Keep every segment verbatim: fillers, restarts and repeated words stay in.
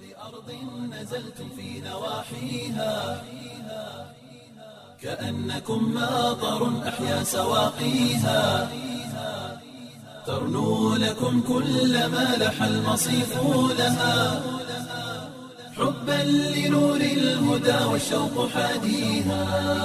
لأرض نزلتم في نواحيها كأنكم ماطر أحيا سواقيها ترنو لكم كل ما لح المصيف لها حبا لنور الهدى والشوق حاديها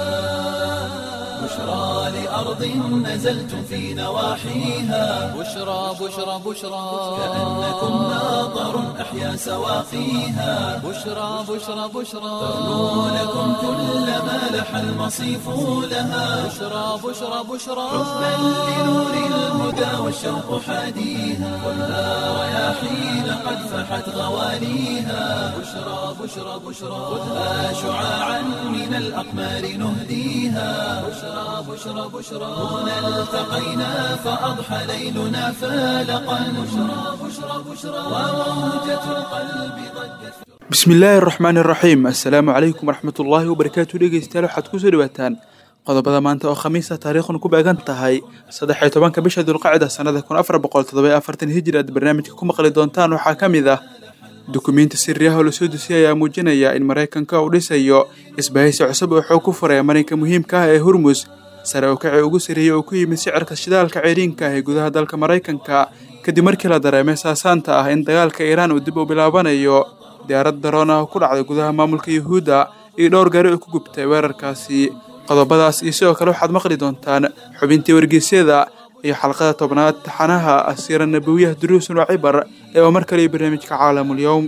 بشرى لأرض نزلتم في نواحيها بشرى بشرى بشرى كأنكم ماطر أحيا سواقيها بشرى بشرى بشرى ترنو لكم كل ما لح المصيف لها بشرى بشرى بشرى حبا لنور الهدى والشوق حاديها خذها رياحين قد فحت غواليها بشرى بشرى بشرى خذها شعاعا من الأقمار نهديها بشرى بشرى بشرى هنا التقينا فأضحى ليلنا فالقا بشرى بشرى بشرى وموجة القلب ضجت. بسم الله الرحمن الرحيم. السلام عليكم ورحمة الله وبركاته. dhegeystayaal waxaad ku soo dhawaataan qodobada maanta oo khamiis ah taariikhdu ku beegan tahay saddex iyo tobanka bisha Dulqaacada sanada kun afar boqol toddoba iyo afartan hijri. aad barnaamijka ku maqli doontaan waxaa ka mid ah dukumiinti sirri ah oo la soo dusiyay ayaa muujinaya in Mareykanka uu dhisayo isbahaysi cusub oo xoog ku furaya marinka muhiimka ah ee Hormuz, sare u kaci ugu sareeyay oo ku yimid sicirka shidaalka ceyriinka ah ee gudaha dalka Mareykanka kadib markii la dareemay saasaanta ah in dagaalka Iiraan uu dib u bilaabanayo. diyaarad daroon ah oo ku dhacday gudaha maamulka Yuhuudda iyo dhowr gaari oo ku gubtay weerarkaasi. qodobadaas iyo sidoo kale waxaad maqli doontaan xubintii wargeysyada iyo xalqada tobnaad taxanaha asiira nabawiyah duruusun wa cibar ee mar kale barnaamijka caalamul yawm.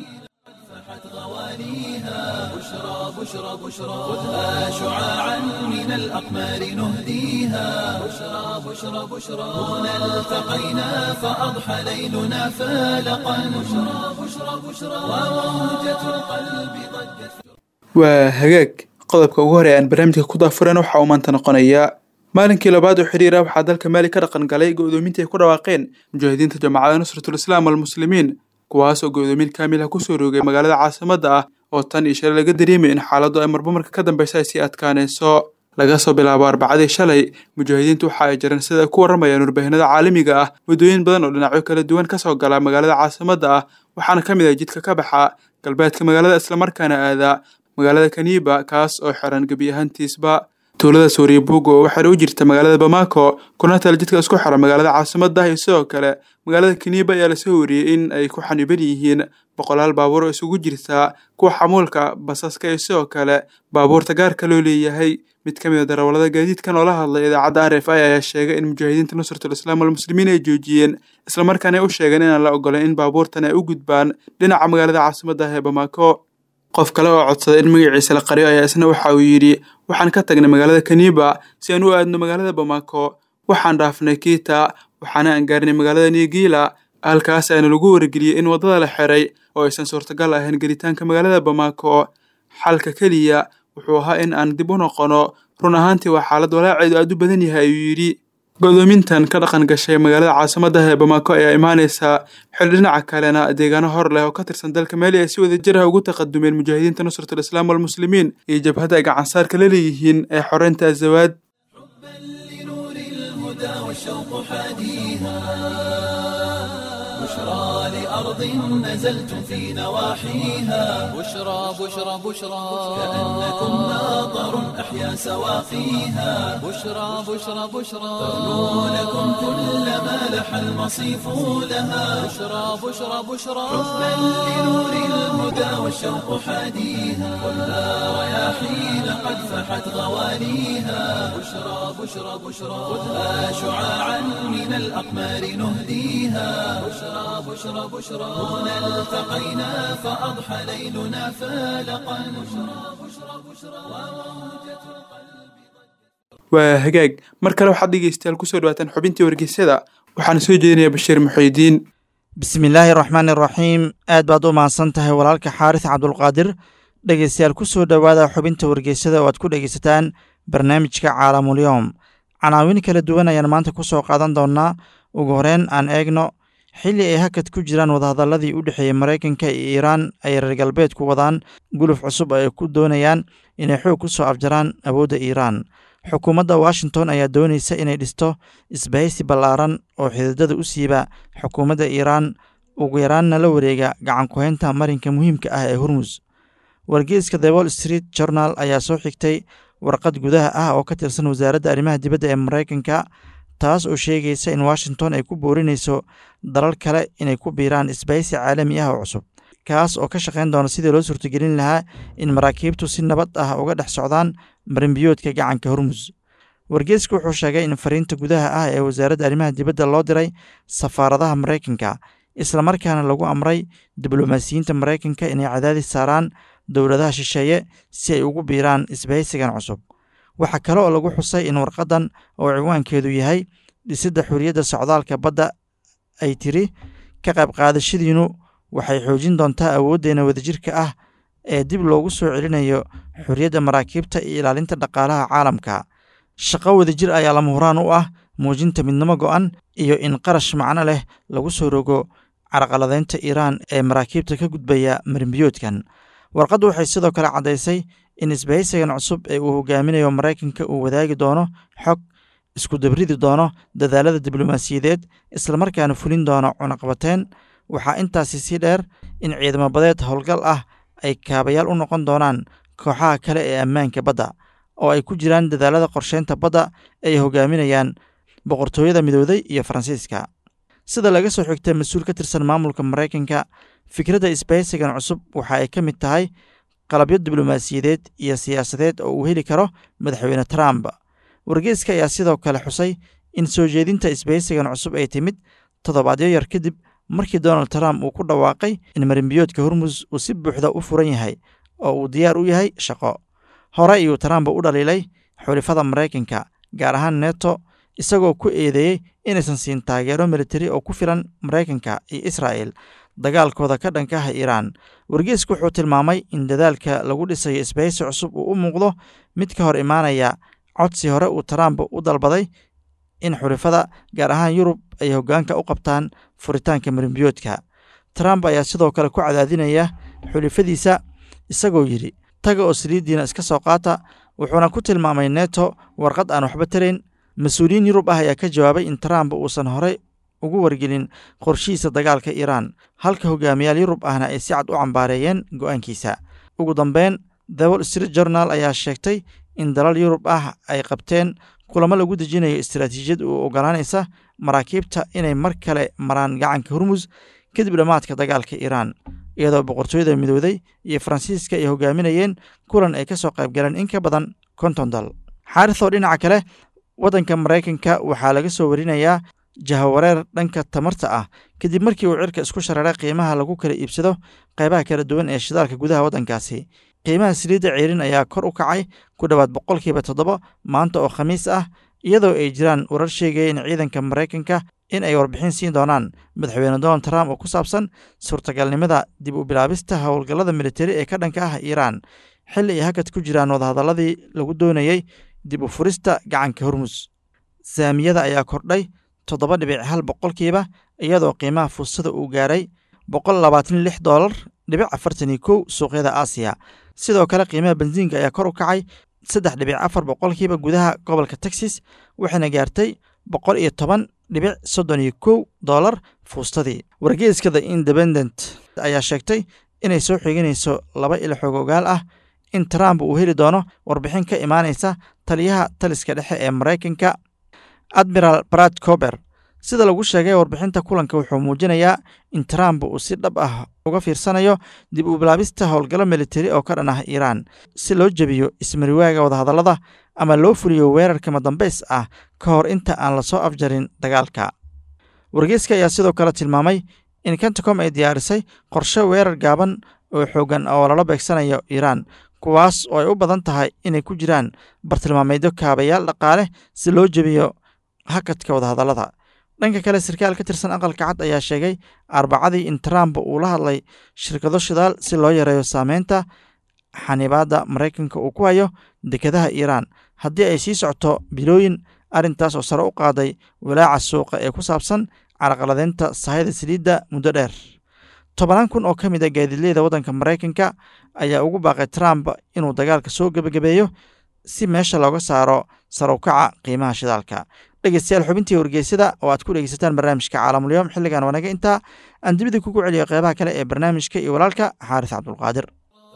بشرى بشرى خذها شعاعا من الأقمار نهديها بشرى بشرى بشرى هنا التقينا فأضحى ليلنا فالقا بشرى بشرى بشرى وموجة القلب ضجت. وهجاك qodobka ugu horeeya aan barnaamijka ku daafuran waxa uu maanta noqonayaa maalinkii labaad oo xiriir ah waxaa dalka Maali ka dhaqan galay go'doominta ay ku dhawaaqeen mujaahidiinta Jamaacada Nusratul Islaam wal Muslimiin, kuwaas oo go'doomin kaamil ah ku soo roogay magaalada caasimadda ah oo tan iyo shalay laga dareemay in xaaladdu ay marba marka ka dambaysa ay sii adkaanayso. laga soo bilaabo arbacadii shalay mujaahidiintu waxa ay jireen sida ku waramayaan warbaahinada caalamiga ah wadooyin badan oo dhinacyo kala duwan ka soo gala magaalada caasimadda ah, waxaana ka mid ah jidka ka baxa galbeedka magaalada isla markaana aada magaalada Kaniba kaas oo xiran gabi ahaantiisba. tuulada Sooriyabuugo waxay u jirta magaalada Bamako kuna taal jidka isku xiran magaalada caasimadda iyo sidoo kale magaalada Kaniba ayaa la soo wariyay in ay ku xaniban yihiin boqolaal baabuur oo isugu jirta kuwa xamuulka basaska iyo sidoo kale baabuurta gaarka loo leeyahay. mid ka mid ah darawalada gaadiidkan oo la hadlay idaacadda R F I ayaa sheegay in mujaahidiinta Nusratul Islaam wal Muslimiin ay joojiyeen isla markaana ay u sheegeen inaan la ogolaan in baabuurtan ay u gudbaan dhinaca magaalada caasimadda ee Bamako. qof kale oo codsaday in magaciisa la qariyo ayaa isna waxa uu yiri waxaan ka tagnay magaalada Kaniba si aan u aadno magaalada Bamako, waxaan dhaafnay Kita waxaana aan gaarnay magaalada Nigila halkaas ayna lagu wargeliyay in wadada la xiray oo aysan suurtagal ahayn gelitaanka magaalada Bamako. xalka kaliya wuxuu ahaa in aan dib u noqono. run ahaantii waa xaalad walaaceedu aad u badan yahay ayuu yiri. go'doomintan ka dhaqan gashay magaalada caasimadda ee Bamako ayaa imaanaysa xil dhinaca kalena deegaano hor leh oo ka tirsan dalka Maali ay si wada jir ah ugu taqadumeen mujaahidiinta Nusratul Islaam wal Muslimiin iyo jabhada ay gacan saarka la leeyihiin ee xoreynta Azawaad. حبا لنور الهدى والشوق حاديها بشرى لأرض نزلتم في نواحيها بشرى بشرى بشرى كأنكم ماطر أحيا سواقيها بشرى بشرى بشرى ترنو لكم كل ما لح المصيف لها بشرى بشرى بشرى حبا لنور الهدى والشوق حاديها خذها رياحين قد فحت غواليها بشرى بشرى بشرى خذها شعاعا من الأقمار نهديها بشرى بشرى بشرى هنا التقينا فأضحى ليلنا فالقا بشرى بشرى بشرى وموجة القلب. waa hagaag mar kale waxaad dhegeystayaal ku soo dhawaataan xubintii wargeysyada waxaana soo jeedinayaa Bashiir Muxuudiin. bismillaahi raxmaani raxiim. aad baad u mahadsan tahay walaalka xaaris cabdulqaadir. dhegeystayaal ku soo dhowaada xubinta wargeysyada oo aad ku dhegeysataan barnaamijka caalamul yawm. canaawin kala duwan ayaan maanta ku soo qaadan doonaa. ugu horeyn aan eegno xilli ay hakad ku jiraan wadahadaladii u dhexeeyey Mareykanka iyo Iiraan ay reer galbeedku wadaan guluf cusub ay ku doonayaan inay xoog ku soo afjaraan awoodda Iiraan. xukuumadda Washington ayaa doonaysa inay dhisto isbahaysi ballaaran oo xididada u siiba xukuumadda Iiraan ugu yaraanna la wareega gacan ku-haynta marinka muhiimka ah ee hormus. wargeyska the wall street journal ayaa soo xigtay warqad gudaha ah oo ka tirsan wasaaradda arrimaha dibadda ee maraykanka, taas oo sheegaysa in washington ay ku boorinayso dalal kale inay ku biiraan isbahaysi caalami ah oo cusub, kaas oo ka shaqayn doona sidii loo suurtagelin lahaa in maraakiibtu si nabad ah uga dhex socdaan marinbiyoodka gacanka hormus. wargeysku wuxuu sheegay in fariinta gudaha ah ee wasaaradda arrimaha dibadda loo diray safaaradaha maraykanka, islamarkaana lagu amray diblomaasiyiinta maraykanka inay cadaadis saaraan dowladaha shisheeye si ay ugu biiraan isbahaysigan cusub. waxaa kale oo lagu xusay in warqadan oo ciwaankeedu yahay dhisidda xuriyadda socdaalka badda ay tiri ka qayb qaadashadiinu waxay xoojin doontaa awooddeena wadajirka ah ee dib loogu soo celinayo xuriyadda maraakiibta iyo ilaalinta dhaqaalaha caalamka. shaqo wadajir ayaa lama huraan u ah muujinta midnimo go'an iyo in qarash macno leh lagu soo rogo carqaladaynta iiraan ee maraakiibta ka gudbaya marinbiyoodkan. warqaddu waxay sidoo kale caddaysay in isbahaysigan cusub ee uu hogaaminayo maraykanka uu wadaagi doono xog, isku dabridi doono dadaalada diblomaasiyadeed, islamarkaana fulin doono cunaqabateyn. waxaa intaasi sii dheer in ciidamo badeed howlgal ah ay kaabayaal u noqon doonaan kooxaha kale ee ammaanka badda, oo ay ku jiraan dadaalada qorsheynta badda ay hogaaminayaan boqortooyada midowday iyo faransiiska. sida laga soo xigtay mas-uul ka tirsan maamulka maraykanka, fikradda isbahaysigan cusub waxa ay ka mid tahay qalabyo diblomaasiyadeed iyo siyaasadeed oo uu heli karo madaxweyne trump. wargeyska ayaa sidoo kale xusay in soo jeedinta isbahaysigan cusub ay timid toddobaadyo yar kadib markii donald trump uu ku dhawaaqay in marinbiyoodka hormus uu si buuxda u furan yahay oo uu diyaar u yahay shaqo. hore ayuu trump u dhaliilay xulifada maraykanka, gaar ahaan neto, isagoo ku eedeeyey inaysan siin taageero militari oo ku filan maraykanka iyo israa'el dagaalkooda ka dhanka ah iiraan. wargeysku wuxuu tilmaamay in dadaalka lagu dhisayo isbahaysi cusub uu u muuqdo mid ka hor imaanaya codsi hore uu trump u dalbaday in xulifada gaar ahaan yurub ay hoggaanka u qabtaan furitaanka marinbiyoodka. trump ayaa sidoo kale ku cadaadinaya xulifadiisa isagoo yidhi taga oo saliiddiina iska soo qaata, wuxuuna ku tilmaamay neto warqad aan waxba tarayn. mas-uuliyiin yurub ah ayaa ka jawaabay in trump uusan horey ugu wargelin qorshihiisa dagaalka iiraan, halka hogaamiyaal yurub ahna ay si cad u cambaareeyeen go'aankiisa. ugu dambeyn, the wall street journal ayaa sheegtay in dalal yurub ah ay qabteen kulamo lagu dejinayo istaraatiijiyad u ogolaanaysa maraakiibta inay mar kale maraan gacanka hormus kadib dhammaadka dagaalka iiraan, iyadoo boqortooyada midowday iyo faransiiska ay hogaaminayeen kulan ay ka soo qayb galeen in ka badan konton dal. xaarithoo dhinaca kale, waddanka maraykanka waxaa laga soo warinayaa jahawareer dhanka tamarta ah kadib markii uu cirka isku shareeray qiimaha lagu kala iibsado qaybaha kala duwan ee shidaalka gudaha waddankaasi. qiimaha saliidda ceerin ayaa kor u kacay ku dhowaad boqolkiiba toddoba maanta oo khamiis ah, iyadoo ay jiraan warar sheegaya in ciidanka maraykanka in ay warbixin siin doonaan madaxweyne donald trump oo ku saabsan suurtagalnimada dib u bilaabista howlgallada militari ee ka dhanka ah iiraan, xilli ay hakad ku jiraan wadahadalladii lagu doonayey dib u furista gacanka hormus. saamiyada ayaa kordhay toddoba dhibic hal boqolkiiba, iyadoo qiimaha fuusada uu gaaray boqol labaatan lix doolar dhibic afartan iyo kow suuqyada aasiya. sidoo kale qiimaha bensiinka ayaa kor u kacay saddex dhibic afar boqolkiiba gudaha gobolka texas, waxayna gaartay boqol iyo toban dhibic soddon iyo kow doolar fuustadii. wargeyska the independent ayaa sheegtay inay soo xiganayso laba ilo xoog ogaal ah in trump uu heli doono warbixin ka imaanaysa taliyaha taliska dhexe ee maraykanka admiral brad cober. sida lagu sheegay warbixinta kulanka wuxuu muujinayaa in trump uu si dhab ah uga fiirsanayo dib u bilaabista howlgallo militari oo ka dhan ah iiraan si loo jebiyo ismariwaaga wadahadallada ama loo fuliyo weerarka madambays ah ka hor inta aan lasoo afjarin dagaalka. wargeyska ayaa sidoo kale tilmaamay in Centcom ay diyaarisay qorshe weerar gaaban oo xoogan oo lala beegsanayo iiraan, kuwaas oo ay u badan tahay inay ku jiraan bartilmaameedyo kaabayaal dhaqaale si loo jebiyo hakadka wadahadallada. dhanka kale, sarkaal ka tirsan aqalka cad ayaa sheegay arbacadii in trump uu la hadlay shirkado shidaal si loo yareeyo saameynta xanibaadda maraykanka uu ku hayo dekedaha iiraan haddii ay sii socto bilooyin, arrintaas oo sare u qaaday walaaca suuqa ee ku saabsan carqaladeynta sahayda saliidda muddo dheer. tobanaan kun oo ka mid a gaadiidleyda waddanka maraykanka ayaa ugu baaqay trump inuu dagaalka soo gebagabeeyo si meesha looga saaro sare u kaca qiimaha shidaalka. dhegeystayaal xubintii wargeysada oo aad ku dhegeysataan barnaamijka caalamulyoom xilligan wanaga intaa aan dibida kugu celiyo qeybaha kale ee barnaamijka iyo walaalka xaaris cabdulqaadir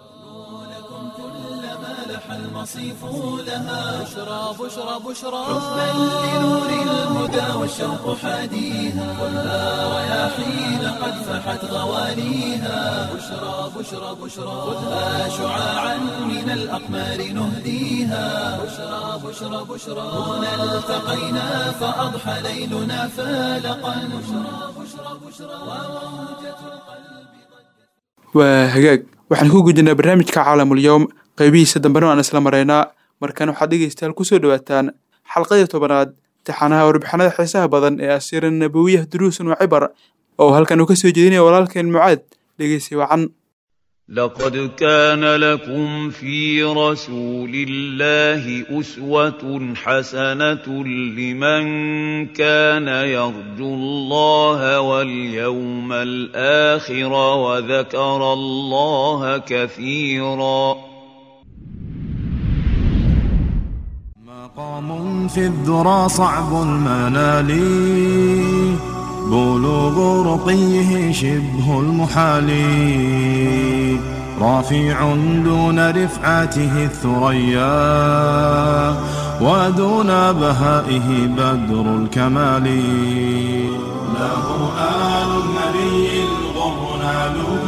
المصيف لها بشرى بشرى بشرى حبا لنور الهدى والشوق حاديها كلها رياحين قد فحت غواليها بشرى بشرى بشرى خذها شعاعا من الأقمار نهديها بشرى بشرى بشرى هنا التقينا فأضحى ليلنا فالقا بشرى بشرى بشرى وموجة القلب وهجاج waxaan ku gudbinaa barnaamijka caalamulyoom qaybihiisa dambena aan isla maraynaa markaan waxaad dhegeystayaal kusoo dhawaataan xalqadii tobanaad taxanaha warbixinada xiisaha badan ee asiira nabawiyah duruusun wa cibar oo halkan uu ka soo jeedinaya walaalkeen mucaad dhegeysi wacan لقد كان لكم في رسول الله أسوة حسنة لمن كان يرجو الله واليوم الآخر وذكر الله كثيرا مقام في الذرى صعب المنال بلوغ رقيه شبه المحال رافع دون رفعته الثريا ودون بهائه بدر الكمال له آل النبي الغر نالوا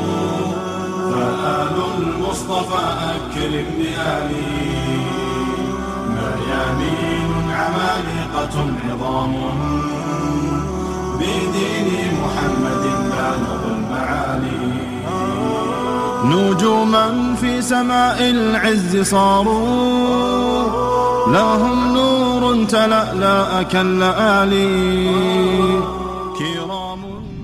فآل المصطفى أكرم بآله مريانين عمالقة عظام بدين محمد بالغ المعالي نجوما في سماء العز صاروا لهم نور تلألأ كاللآلي كرام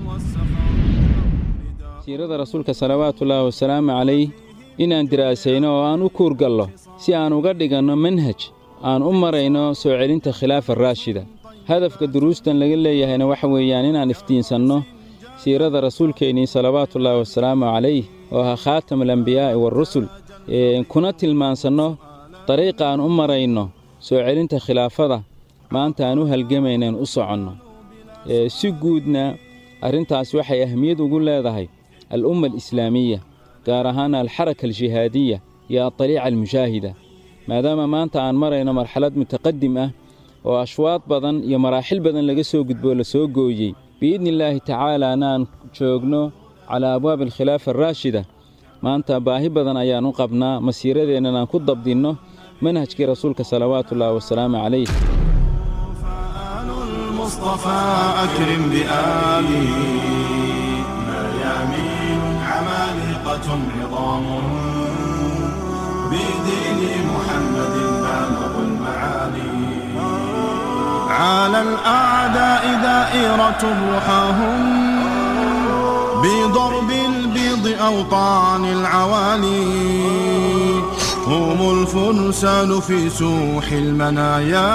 siirada rasuulka salawaatullaahi wasalaamu calayh inaan diraasayno oo aan u kuurgallo si aan uga dhiganno manhaj aan u marayno soo celinta khilaafa raashida hadafka duruustan laga leeyahayna waxa weeyaan inaan iftiinsanno siirada rasuulkeennii salawaatullaahi wasalaamu calayh oo ahaa khaatamulambiyaa'i waarusul kuna tilmaansanno dariiqa aan u marayno soo celinta khilaafada maanta aan u halgamaynayn u soconno si guudna arrintaas waxay ahmiyad ugu leedahay al'umma alislaamiya gaar ahaan alxaraka aljihaadiya iyo adaliica almushaahida maadaama maanta aan marayno marxalad mutaqadim ah oo ashwaad badan iyo maraaxil badan laga soo gudboo la soo gooyey biidni illaahi tacaalaana aan joogno calaa abwaabi alkhilaafa araashida maanta baahi badan ayaan u qabnaa masiiradeennan aan ku dabdinno manhajkii rasuulka salawaatullaahi wasalaamu calayh فآل المصطفى أكرم بآله مريامين عمالقة عظام بدين محمد بالغ المعالي على الأعداء دائرة رحاهم بضرب البيض أوطان العوالي هم الفرسان في سوح المنايا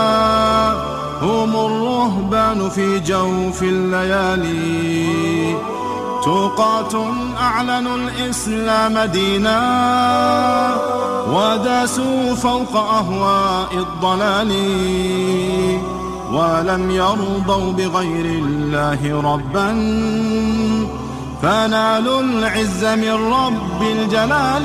هم الرهبان في جوف الليالي توقات أعلنوا الإسلام دينا وداسوا فوق أهواء الضلال ولم يرضوا بغير الله ربا فنالوا العز من رب الجلال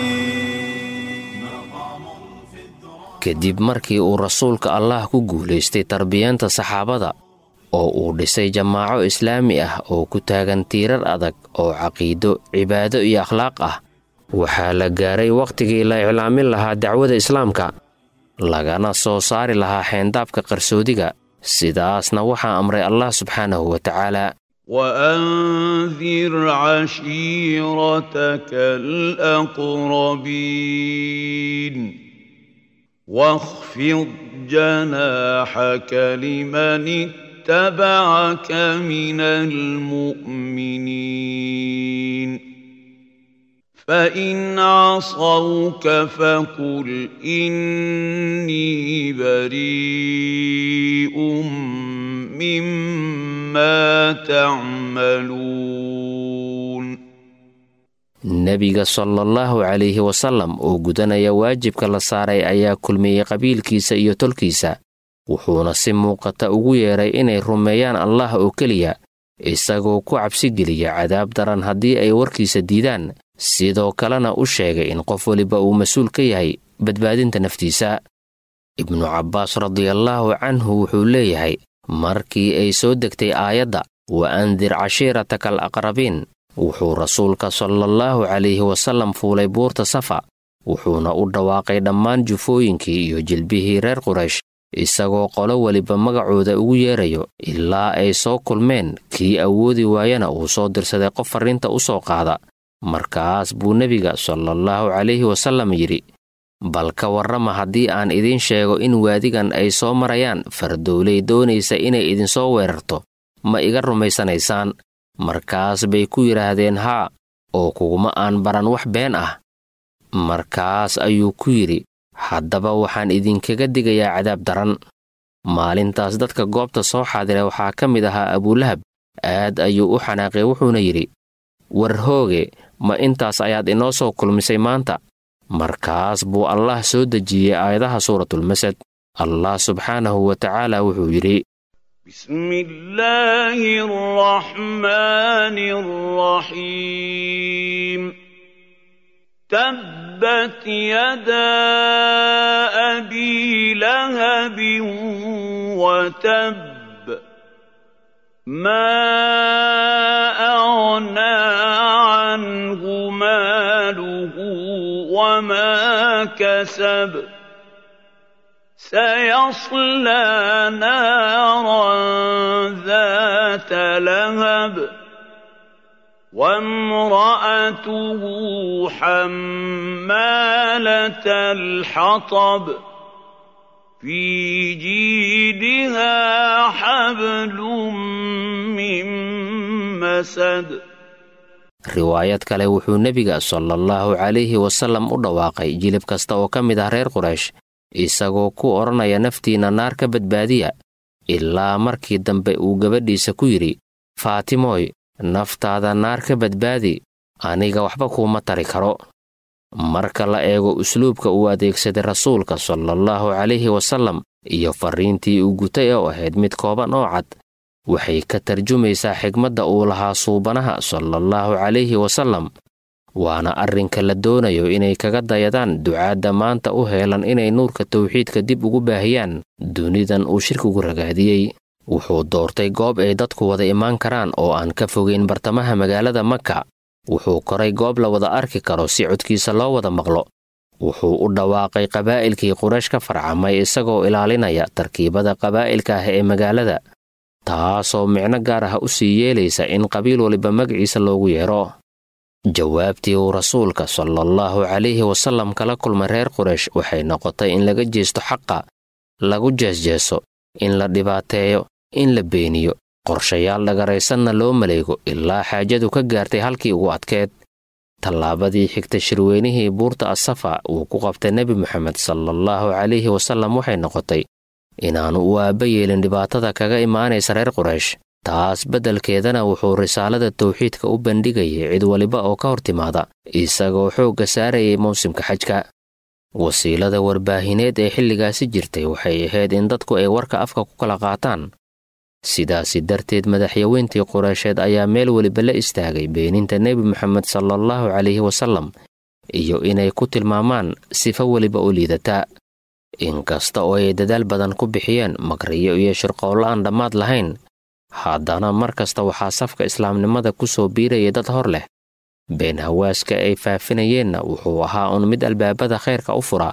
kadib markii uu rasuulka allah ku guulaystay tarbiyeenta saxaabada oo uu dhisay jamaaco islaami ah oo ku taagan tiirar adag oo caqiido cibaado iyo akhlaaq ah waxaa la gaaray wakhtigii la iclaamin lahaa dacwada islaamka lagana soo saari lahaa xeendaabka qarsoodiga sidaasna waxaa amray allah subxaanahu wa tacaala وأنذر عشيرتك الأقربين واخفض جناحك لمن اتبعك من المؤمنين فإن عصوك فقل إني بريء مما تعملون nebiga salaallahu calayhi wasallam oo gudanaya waajibka la saaray ayaa kulmiyey qabiilkiisa iyo tolkiisa wuxuuna si muuqata ugu yeeray inay rumeeyaan allah oo keliya isagoo ku cabsigeliya cadaab daran haddii ay warkiisa diidaan sidoo kalena u sheegay in qof waliba uu mas-uul ka yahay badbaadinta naftiisa. ibnu cabbaas radiallaahu canhu wuxuu leeyahay markii ay soo degtay aayadda wa andir cashiirataka al aqrabiin wuxuu rasuulka salallaahu calayhi wasallam fuulay buurta safa wuxuuna u dhawaaqay dhammaan jufooyinkii iyo jilbihii reer quraysh isagoo qolo weliba magacooda ugu yeerayo ilaa ay soo kulmeen kii awoodi waayana uu soo dirsaday qof farriinta u soo qaada. markaas buu nebiga salallaahu calayhi wasallam yidhi bal ka warrama haddii aan idiin sheego in waadigan ay soo marayaan fardowley doonaysa inay idinsoo weerarto ma iga rumaysanaysaan? markaas bay ku yidhaahdeen haa oo kuguma aan baran wax been ah. markaas ayuu ku yidhi haddaba waxaan idinkaga digayaa cadaab daran. maalintaas dadka goobta soo xaadiray waxaa ka mid ahaa abulahab. aad ayuu u xanaaqay wuxuuna yidhi war hooge ma intaas ayaad inoo soo kulmisay maanta? markaas buu allah soo dejiyey aayadaha suuratulmasad. allah subxaanahu wa tacaala wuxuu yidhi bismillaahi arraxmaani arraxiim tabbat yadaa abii lahabin wa tabb maa aghnaa canhu maaluhu wamaa kasab سيصلى نارا ذات لهب وامرأته حمالة الحطب في جيدها حبل من مسد. riwaayad kale wuxuu nebiga sallallahu calayhi wasallam u dhawaaqay jilib kasta oo ka mid ah reer quraysh isagoo ku odhanaya naftiinna naar ka badbaadiya ilaa markii dambe uu gabadhiisa ku yidhi faatimooy naftaada naar ka badbaadi aniga waxba kuuma tari karo. marka la eego usluubka uu adeegsaday rasuulka sallallahu calayhi wasallam iyo farriintii uu gutay oo ahayd mid kooban oo cad waxay ka tarjumaysaa xigmadda uu lahaa suubanaha sallallahu calayhi wasallam waana arrinka la doonayo inay kaga dayadaan ducaadda maanta u heelan inay nuurka tawxiidka dib ugu baahiyaan dunidan uu shirkigu ragaadiyey. wuxuu doortay goob ay dadku wada imaan karaan oo aan ka fogayn bartamaha magaalada Makka. wuxuu koray goob la wada arki karo si codkiisa loo wada maqlo. wuxuu u dhawaaqay qabaa'ilkii Quraysh ka farcamay isagoo ilaalinaya tarkiibada qabaa'ilka ah ee magaalada taasoo micno gaar ah u sii yeelaysa in qabiil waliba magaciisa loogu yeero. jawaabtii uu rasuulka sallallahu calayhi wasallam kala kulmay reer quraysh waxay noqotay in laga jeesto xaqa lagu jeesjeeso in la dhibaateeyo in la beeniyo qorshayaal dhagaraysanna loo maleego ilaa xaajadu ka gaartay halkii ugu adkeed. tallaabadii xigta shirweynihii buurta asafa uu ku qabtay nebi moxamed sallallahu calayhi wasallam waxay noqotay inaanu u aabba yeelin dhibaatada kaga imaanaysa reer quraysh. taas beddelkeedana wuxuu risaalada tawxiidka u bandhigayay cid waliba oo ka hor timaada isagoo xoogga saarayay mawsimka xajka. wasiilada warbaahineed ee xilligaasi jirtay waxay ahayd in dadku ay warka afka ku kala qaataan. sidaasi darteed madaxyaweyntii quraysheed ayaa meel weliba la istaagay beeninta nebi moxamed sallallahu calayhi wasallam iyo inay ku tilmaamaan sifo weliba oo liidata. inkasta oo ay dadaal badan ku bixiyeen makriyo iyo shirqoollo aan dhammaad lahayn haddana mar kasta waxaa safka islaamnimada ku soo biiraya dad hor leh. been hawaaska ay faafinayeenna wuxuu ahaa un mid albaabada khayrka u fura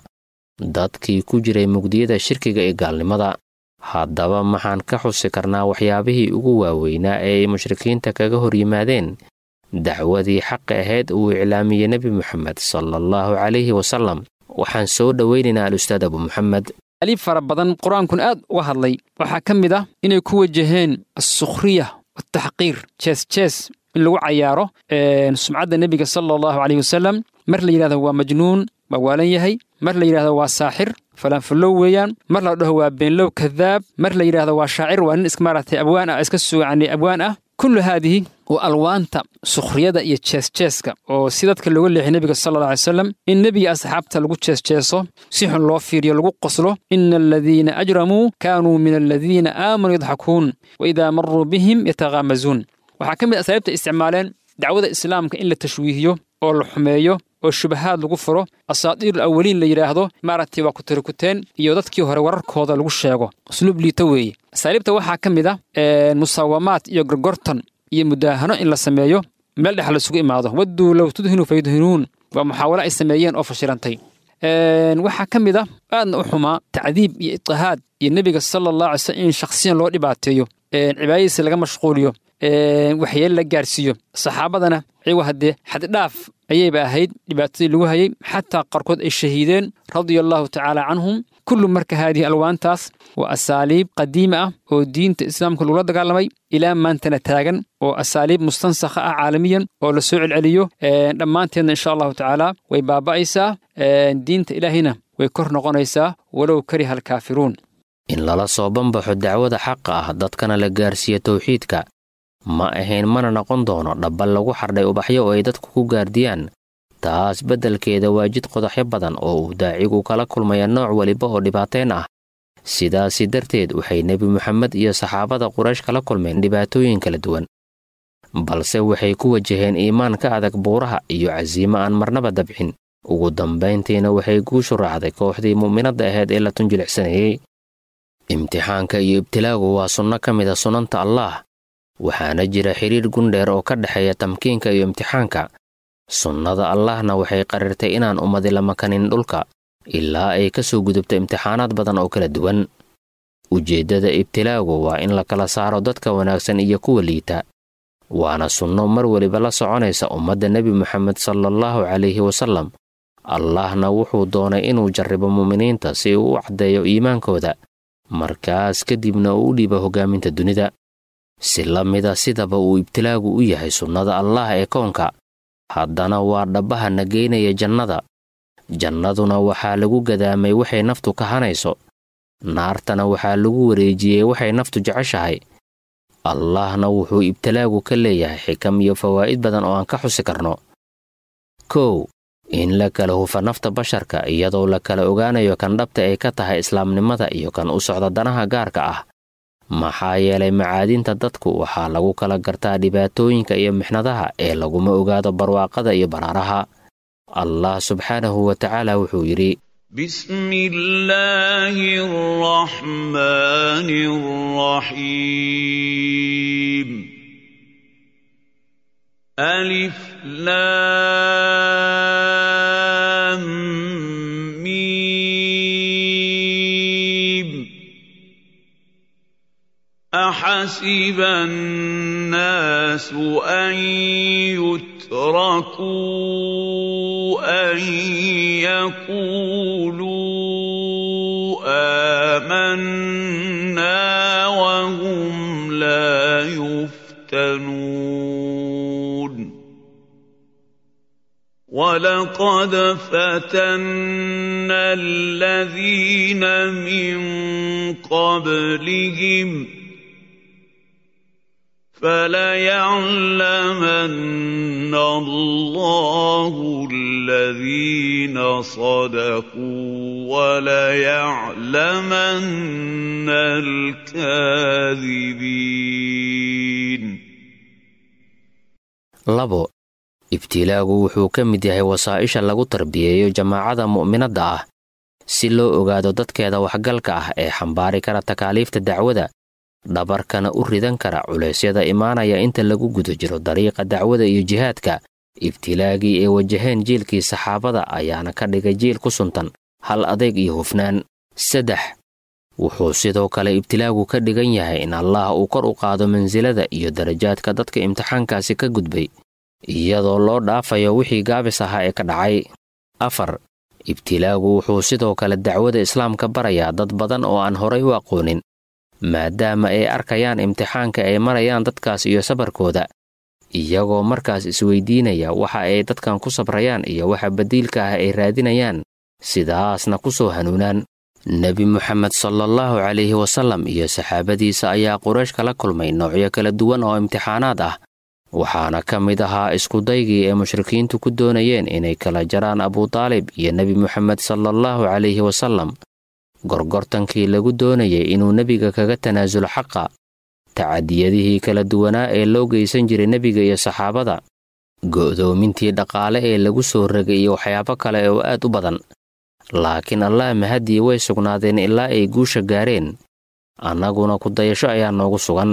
dadkii ku jiray mugdiyada shirkiga ee gaalnimada. haddaba maxaan ka xusi karnaa waxyaabihii ugu waaweynaa ee ay mushrikiinta kaga hor yimaadeen dacwadii xaqi ahayd uu iclaamiyey nebi moxamed sallallahu calayhi wasallam. waxaan soo dhowaynaynaa al-ustaad abu moxamed. aliib fara badan qur-aankun aad uga hadlay waxaa ka mid ah inay ku wajaheen assukhriya wataxqiir jees jees in lagu cayaaro sumcadda nebiga sala allahu calayhi wasallam. mar la yidhahdo waa majnuun waa waalan yahay, mar la yidhahdo waa saaxir falaanfallow weeyaan, mar la dhaho waa beenlow kadaab, mar la yidhahdo waa shaacir waa nin iska maaragtay abwaan ah iska sugacani abwaan ah. kullu haadihi oo alwaanta sukhriyada iyo jeesjeeska oo si dadka looga leexiyay nebiga sala allahu alay wasalam in nebiga asxaabta lagu jeesjeeso si xun loo fiiriyo lagu qoslo ina aladiina ajramuu kaanuu min aladiina aamanuu yadxakuun wa idaa maruu bihim yataghaamazuun waxaa ka mid asaaliibta isticmaaleen dacwada islaamka in la tashwiihiyo oo la xumeeyo oo shubahaad lagu furo asaatiirul awwaliin la yidhaahdo maaragtay waa kutirikuteen iyo dadkii hore wararkooda lagu sheego usluub liita weeye asaaliibta waxaa ka mid ah musaawamaad iyo gorgortan iyo mudaahano in la sameeyo meel dhex laisugu imaado wadduu low tudhinu fayudhinuun waa muxaawalo ay sameeyeen oo fashilantay waxaa ka mid ah aadna u xumaa tacdiib iyo itihaad iyo nebiga sala allahu alay slam in shakhsiyan loo dhibaateeyo cibaadadiisa laga mashquuliyo waxyeelo la gaarsiiyo saxaabadana iyagoo haddee xaddhaaf ayayba ahayd dhibaatadii lagu hayay xataa qaarkood ay shahiideen radia allahu tacaala canhum kullu marka haadihi alwaantaas waa asaaliib qadiima ah oo diinta islaamka lagula dagaalamay ilaa maantana taagan oo asaaliib mustansakha ah caalamiyan oo la soo celceliyo dhammaanteedna insha allahu tacaala way baaba'aysaa diinta ilaahina way kor noqonaysaa walow kariha alkaafiruun in lala soo banbaxo dacwada xaqa ah dadkana la gaarsiiyo tawxiidka ma ahayn mana noqon doono dhabbal lagu xardhay ubaxyo oo ay dadku ku gaardiyaan taas beddelkeeda waa jid qodaxyo badan oo uu daacigu kala kulmaya nooc weliba oo dhibaateen ah sidaasi darteed waxay nebi moxamed iyo saxaabada quraysh kala kulmeen dhibaatooyin kala duwan balse waxay ku wajaheen iimaan ka adag buuraha iyo casiimo aan marnaba dabcin ugu dambayntiina waxay guushu raacday kooxdii mu'minadda ahayd ee la tunjilicsanayey imtixaanka iyo ibtilaagu waa sunno ka mida sunanta allaah waxaana jira xidhiir gundheer oo ka dhexeeya tamkiinka iyo imtixaanka sunnada allahna waxay qarirtay inaan ummadi la makanin dhulka ilaa ay ka soo gudubto imtixaanaad badan oo kala duwan ujeeddada ibtilaagu waa in la kala saaro dadka wanaagsan iyo kuwa liita waana sunno mar weliba la soconaysa ummadda nebi moxamed sallallahu calayhi wasallam allahna wuxuu doonay inuu jarribo mu'miniinta si uu u caddeeyo iimaankooda markaas kadibna uu u dhiibo hoggaaminta dunida si la mida sidaba uu ibtilaagu u yahay sunnada allaah ee koonka haddana waa dhabbaha na geynaya jannada jannaduna waxaa lagu gadaamay waxay naftu kahanayso naartana waxaa lagu wareejiyey waxay naftu jeceshahay allahna wuxuu ibtilaagu ka leeyahay xikam iyo fawaa'id badan oo aan ka xusi karno kow in la kala hufa nafta basharka iyadoo la kala ogaanayo kan dhabta ay ka tahay islaamnimada iyo kan u socda danaha gaarka ah maxaa yeelay macaadinta dadku waxaa lagu kala gartaa dhibaatooyinka iyo mixnadaha ee laguma ogaado barwaaqada iyo baraaraha allah subxaanahu wa tacaala wuxuu yidhi bismillaahi araxmaani araxiim alif laam أحسب الناس أن يتركوا أن يقولوا آمنا وهم لا يفتنون ولقد فتنا الذين من قبلهم فَلَيَعْلَمَنَّ اللَّهُ الَّذِينَ صَدَقُوا وَلَيَعْلَمَنَّ الْكَاذِبِينَ. labo ibtilaagu wuxuu ka mid yahay wasaa'isha lagu tarbiyeeyo jamaacada mu'minadda ah si loo ogaado dadkeeda waxgalka ah ee xambaari kara takaaliifta dacwada dhabarkana u ridan kara culeysyada imaanaya inta lagu guda jiro dariiqa dacwada iyo jihaadka ibtilaagii ee wajaheen jiilkii saxaabada ayaana ka dhigay jiil ku suntan hal adeeg iyo hufnaan saddex wuxuu sidoo kale ibtilaagu ka dhigan yahay in allah uu kor u qaado mansilada iyo darajaadka dadka imtixaankaasi ka gudbay iyadoo loo dhaafayo wixii gaabis ahaa ee ka dhacay afar ibtilaagu wuxuu sidoo kale dacwada islaamka barayaa dad badan oo aan horay u aqoonin maadaama ay arkayaan imtixaanka ay marayaan dadkaas iyo sabarkooda iyagoo markaas isweydiinaya waxa ay dadkan ku sabrayaan iyo waxa badiilka ah ay raadinayaan sidaasna ku soo hanuunaan nebi moxamed sallallahu calayhi wasallam iyo saxaabadiisa ayaa quraysh kala kulmay noocyo kala duwan oo imtixaanaad ah waxaana ka mid ahaa iskudaygii ee mushrikiintu ku doonayeen inay kala jaraan abutaalib iyo nebi moxamed salaallahu calayhi wasallam, gorgortankii lagu doonayay inuu nebiga kaga tanaasulo xaqa, tacadiyadihii kala duwanaa ee loo geysan jiray nebiga iyo saxaabada, go'doomintii dhaqaale ee lagu soo ragay iyo waxyaabo kale oo aad u badan. laakiin allah mahadii way sugnaadeen ilaa ay guusha gaareen, annaguna ku dayasho ayaa noogu sugan.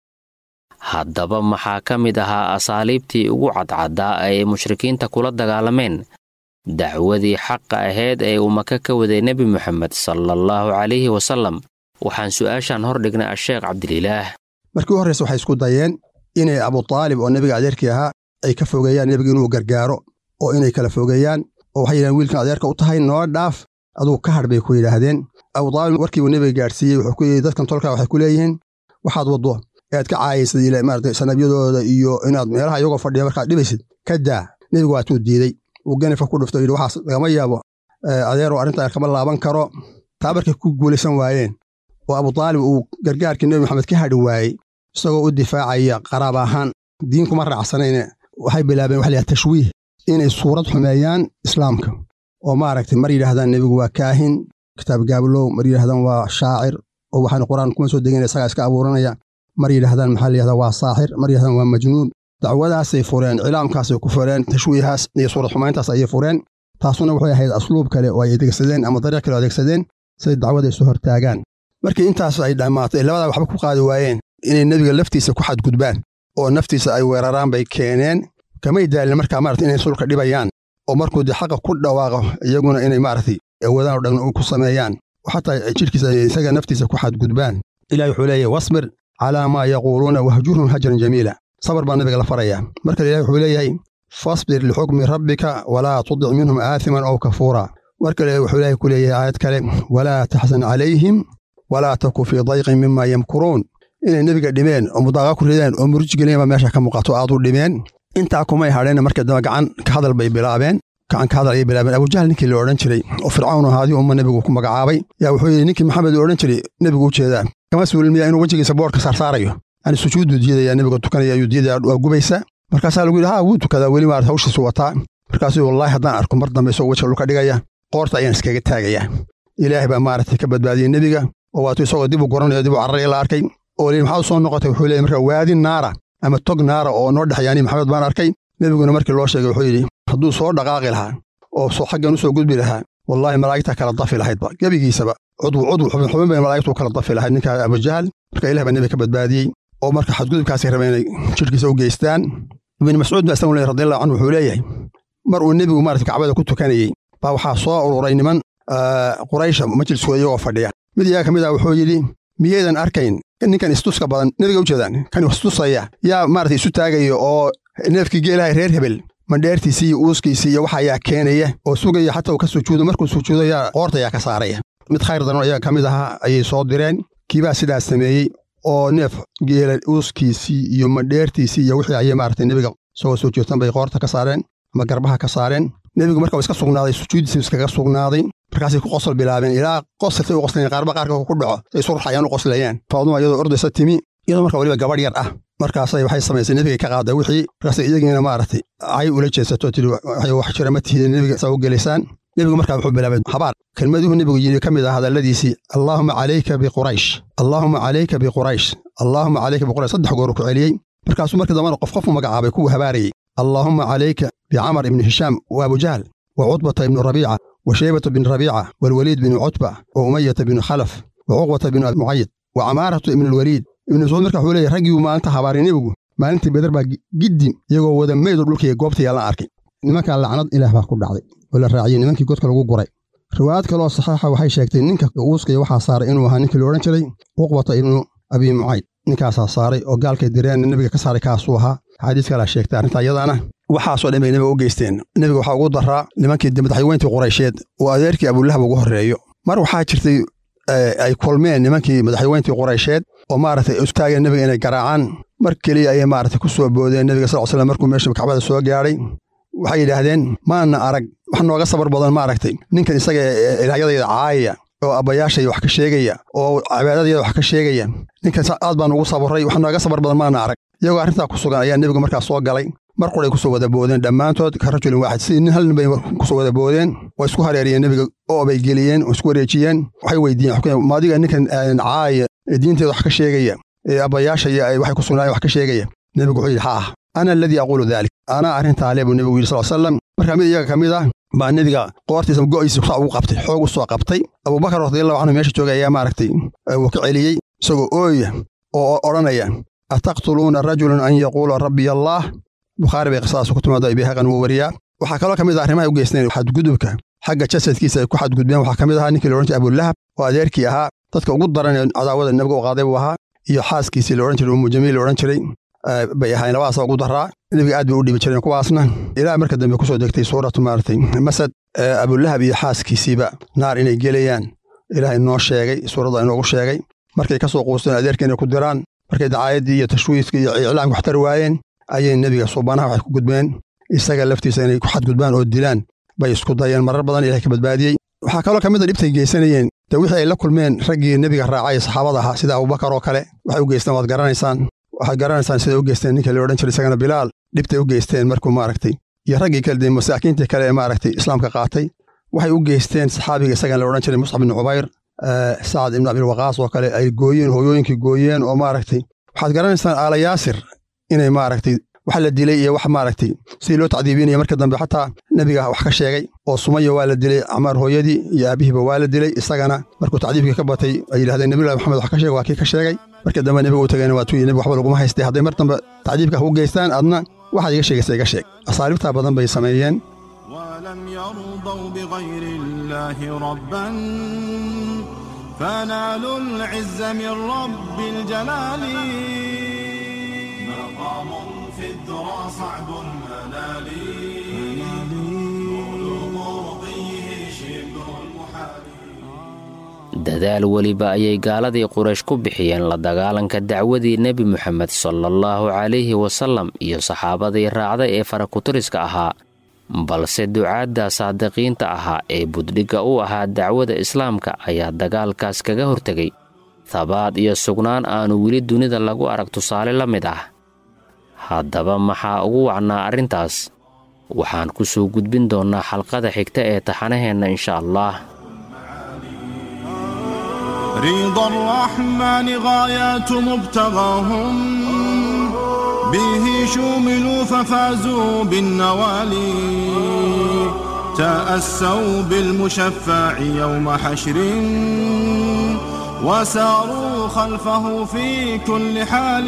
haddaba maxaa ka mid ahaa asaaliibtii ugu cadcaddaa ay mushrikiinta kula dagaalameen dacwadii xaqa ahayd ee uu maka ka waday nebi moxamed salaallahu calayhi wasallam? waxaan su'aashaan hor dhignay asheekh cabdililaah. markii u horraysa waxay isku dayeen inay abutaalib oo nebiga adeerkii ahaa ay ka fogeeyaan nebiga inuu gargaaro oo inay kala fogeeyaan, oo waxay yidhahdeen wiilkan adeerka u tahay noo dhaaf, adugu ka hadh bay ku yidhaahdeen. abutaalib warkii uu nebiga gaadhsiiyey wuxuu ku yidhi dadkan tolkaa waxay ku leeyihiin waxaad waddo ee aad ka caayaysid ila maaragtay sanabyadooda iyo inaad meelaha iyagoo fadhiya markaad dhibaysid ka daa. nebigu waatuu diiday, uu ganifka ku dhufto yidhi waxaas lagama yaabo, adeeroo arrintaa kama laaban karo. taa markay ku guulaysan waayeen oo abutaalib uu gargaarkii nebi moxamed ka hadhi waayey isagoo u difaacaya qaraab ahaan, diin kuma raacsanayne waxay bilaabeen waxa la yidhaha tashwiih, inay suurad xumeeyaan islaamka oo maaragtay mar yidhaahdaan nebigu waa kaahin, kitaab gaablow, mar yidhahdaan waa shaacir oo waxaan qur-aan kuma soo degin isagaa iska abuuranaya, mar yidhahdaan maxaa la yidhahdaa waa saaxir, mar yidhahdaan waa majnuun. dacwadaasay fureen, cilaamkaasay ku fureen, tashwiihaas iyo suurad xumayntaas ayay fureen. taasuna waxay ahayd asluub kale oo ay adeegsadeen ama dariiq kale oo adeegsadeen siday dacwada isu hortaagaan. markii intaas ay dhammaatay labadaa waxba ku qaadi waayeen inay nebiga laftiisa ku xadgudbaan oo naftiisa ay weeraraan bay keeneen. kamay daalin markaa maaragtay inay sulka dhibayaan oo markuu dee xaqa ku dhawaaqo iyaguna inay maaragtay awoodaan oo dhan ku sameeyaan oo xataa jidhkiisa isaga naftiisa ku xadgudbaan. ilaahay wuxuu leeyahay wasbir calaa maa yaquuluuna wahjurhum hajran jamiila. sabar baa nabiga la farayaa. marka ilaahay wuxuu leeyahay fasbir lixukmi rabbika walaa tudic minhum aathiman ow kafuura. marka ilaahay wuxuu ilaahay ku leeyahay aayad kale walaa taxzan calayhim walaa taku fii dayqin mima yamkuruun. inay nebiga dhimeen oo mudaaqa ku rideen oo murij geliyeen baa meesha ka muuqato aad u dhimeen. intaa kumay hadheen markii dambe gacan ka hadal bay bilaabeen gacan ka hadal ayay bilaabeen. abujahl ninkii la odhan jiray oo fircawn ahaadii umma nebigu ku magacaabay yaa wuxuu yidhi ninkii maxamed la odhan jiray nebigu u jeedaa kama suulmiya inuu wejigiisa boodhka saarsaarayo ani sujuudu diidaya nebiga tukanaya ayuu diidaya waa gubaysa. markaasaa lagu yidhi haa wuu tukadaa weli maarad hawshiisu wataa. markaasuu wallaahi haddaan arko mar dambe isagoo wejiga dhulka dhigaya qoorta ayaan iskaga taagayaa. ilaahay baa maaragtay ka badbaadiyey nebiga oo waatuu isagoo dib u goranayo dib u cararaya la arkay oo liin maxaa u soo noqotay wuxuu leeyahay markaa waadi naara ama tog naara oo noo dhexyaani maxamed baan arkay. nebiguna markii loo sheegay wuxuu yidhi hadduu soo dhaqaaqi lahaa oo soo xaggan u soo gudbi lahaa wallaahi malaa'igtaa kala dafi lahaydba gebigiisaba cudwu cudwu xubin xubin bay malaa'igtu kala dafi lahayd ninkaa abujahl. marka ilaah baa nebiga ka badbaadiyey oo marka xadgudubkaasay rabeen inay jidhkiisa u geystaan. ibnu mascuud baa isagu leeyahay radiallahu canhu wuxuu leeyahay mar uu nebigu maaragtay kacbada ku tukanayey baa waxaa soo ururay niman quraysha majliskooda iyagoo fadhiya. mid iyaga ka mid ah wuxuu yidhi miyaydan arkayn ninkan istuska badan nebiga u jeedaan kan istusaya yaa maaragtay isu taagaya oo neefkii geelahay reer hebel mandheertiisii iyo uuskiisii iyo waxa ayaa keenaya oo sugaya xataa uu ka sujuudo markuu sujuudo yaa qoorta ayaa ka saaraya. mid khayr daran iyaga ka mid ahaa ayay soo direen kiibaa sidaas sameeyey oo neef geela uuskiisii iyo mandheertiisii iyo wixii ayay maaragtay nebiga isagoo soo jeedtan bay qoorta ka saareen ama garbaha ka saareen. nebigu marka uu iska sugnaaday sujuuddiisii iskaga sugnaaday markaasay ku qosol bilaabeen ilaa qosaltay u qoslayeen qaarba qaarka ku dhaco say surux ayaan u qoslayeen. faaduma iyadoo ordaysa timi iyadoo marka waliba gabadh yar ah markaasay waxay samaysay nebiga ka qaaday wixii markaasay iyagiina maaragtay ay ula jeesato tiri wax jira ma tihiin nebiga saa u gelaysaan. nebigu markaa wuxuu bilaabay habaar kelmaduhu nebigu yidhi ka mid ah hadalladiisii allaahuma calayka biquraysh allaahuma calayka biquraysh allaahuma calayka biquraysh saddex goor ku celiyey. markaasuu markii dambana qof qof u magacaabay kuwa habaarayey allaahuma calayka bicamar ibni hishaam wa abujahl wa cutbata ibnu rabiica wa shaybata bin rabiica waalwaliid binu cutba wa umayata binu khalaf wa cuqbata binu mucayid wa camaaratu ibnu alwaliid. ibnu mascuud marka wuxuu leeyahy raggii maalinta habaaray nebigu maalintii bedar baa giddi iyagoo wada meydoo dhulkaiyo goobta yaallaan arkay. nimankaa lacnad ilaah baa ku dhacday oo la raaciyey nimankii godka lagu guray. riwaayad kaleoo saxiixa waxay sheegtay ninka uuskaya waxaa saaray inuu ahaa ninkii la odhan jiray cuqbata ibnu abi mucayd. ninkaasaa saaray oo gaalkay direen nebiga ka saaray kaasuu ahaa. xadiis kalaa sheegtay arrintaa iyadaana waxaasoo dhan bay nebiga u geysteen. nebiga waxaa ugu daraa nimankii madaxweyntii quraysheed oo adeerkii abulahab ugu horreeyo. mar waxaa jirtay ay kulmeen nimankii madaxweyntii quraysheed oo maaragtay isu taageen nebiga inay garaacaan. mar keliya ayay maaragtay ku soo boodeen nebiga sal slam markuu meesha kacbada soo gaadhay. waxay yidhaahdeen maana arag wax nooga sabar badan maaragtay ninkan isaga ilaahyadayda caayaya oo abbayaashay wax ka sheegaya oo cibaadadayada wax ka sheegaya ninkan aad baan ugu sabarray wax nooga sabar badan maana arag. iyagoo arrintaa ku sugan ayaa nebigu markaa soo galay mar quray ku soo wada boodeen dhammaantood ka rajulin waaxid sidii nin hal nin bay ku soo wada boodeen oo isku hareeriyeen nebiga oo bay geliyeen oo isku wareejiyeen waxay weydiiyeen maadiga ninkan caaya ee diinteeda wax ka sheegaya ee abayaasha iyo ay waxay ku sugnaayeen wax ka sheegaya nebigu wuxuu yidhi haa ana alladii aquulu daalik anaa arrintaa le buu nebigu yidhi sal slam markaa mid iyaga ka mid ah baa nebiga qoortiisa go'aysa saa ugu qabtay xoog u soo qabtay abubakar radiyallahu canhu meesha joogay ayaa maaragtay wuu ka celiyey isagoo ooya oo odhanaya ataqtuluuna rajulan an yaquula rabbiya allah bukhaari bay qisaas ku timaado ibihaqan wuu wariyaa waxaa kaloo ka mid ah arrimaha u geysteen xadgudubka xagga jasadkiisa ay ku xadgudbeen waxaa ka mid ahaa ninkii la odhan jiray abulahab oo adeerkii ahaa dadka ugu daran ee cadaawada nebiga u qaaday buu ahaa iyo xaaskiisii la odhan jiray ummu jamiil la odhan jiray bay ahayn labadaasa ugu daraa nebiga aad bay u dhibi jireen kuwaasna ilaa marka dambe ku soo degtay suuratu maaragtay masad abulahab iyo xaaskiisiiba naar inay gelayaan ilaahay noo sheegay suuradda inoogu sheegay markay ka soo quusteen adeerka inay ku diraan markay dacaayaddii iyo tashwiiska iyo iclaamka wax tari waayeen ayay nebiga suubanaha waxay ku gudbeen isaga laftiisa inay ku xadgudbaan oo dilaan bay isku dayeen marar badan ilahay ka badbaadiyey waxaa kaloo ka mid a dhibtay geysanayeen dee wixii ay la kulmeen raggii nebiga raacay saxaabada ahaa sida abubakar oo kale waxay u geysteen waad garanaysaan waxaad garanaysaan siday u geysteen ninka la odhan jiray isagana bilaal dhibtay u geysteen markuu maaragtay iyo raggii kale dee masaakiintii kale ee maaragtay islaamka qaatay waxay u geysteen saxaabiga isagana la odhan jiray muscab ibnu cubayr sacad ibnu abilwaqaas oo kale ay gooyeen hooyooyinkii gooyeen oo maaragtay waxaad garanaysaan aala yaasir inay maaragtay wax la dilay iyo wax maaragtay sidii loo tacdiibinaya marka dambe xataa nebiga wax ka sheegay oo sumaya waa la dilay camaar hooyadii iyo aabihiiba waa la dilay isagana markuu tacdiibkii ka batay ay yidhahdeen nebilahi maxamed wax ka sheeg waa kii ka sheegay marka dambe nebiga u tagayna waa tuyi nebiga waxba laguma haystay hadday mar dambe tacdiibka u geystaan adna waxaad iga sheegaysa iga sheeg asaaliibtaa badan bay sameeyeen ولم يرضوا بغير الله ربا فنالوا العز من رب الجلال مقام في الذرى صعب المنال بلوغ رقيه شبه المحال dadaal weliba ayay gaaladii quraysh ku bixiyeen la dagaalanka dacwadii nebi moxamed sala allahu calayhi wasallam iyo saxaabadii raacday ee farakutiriska ahaa balse ducaadda saadiqiinta ahaa ee buddhigga u ahaa dacwada islaamka ayaa dagaalkaas kaga hortegay habaad iyo sugnaan aanu weli dunida lagu arag tusaale la mid ah haddaba maxaa ugu wacnaa arrintaas waxaan ku soo gudbin doonnaa xalqada xigta ee taxanaheenna insha allah رضا الرحمن غايات مبتغاهم به شملوا ففازوا بالنوالي تأسوا بالمشفع يوم حشر وساروا خلفه في كل حال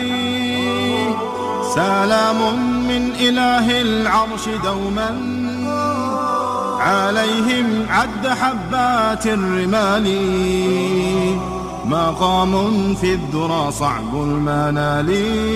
سلام من إله العرش دوما عليهم عد حبات الرمال مقام في الذرى صعب المنال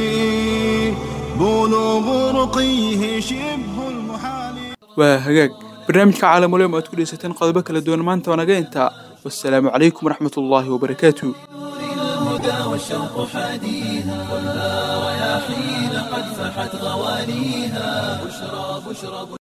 بلوغ رقيه شبه المحال waa hagaag barnaamijka caalamuleyom aad ku dhegeysateen qodobo kala duwan maanta waa naga intaa wassalaamu calaykum waraxmat ullaahi wabarakaatu الهدى والشوق حاديها والها رياحين قد فحت غوانيها بشرى بشرى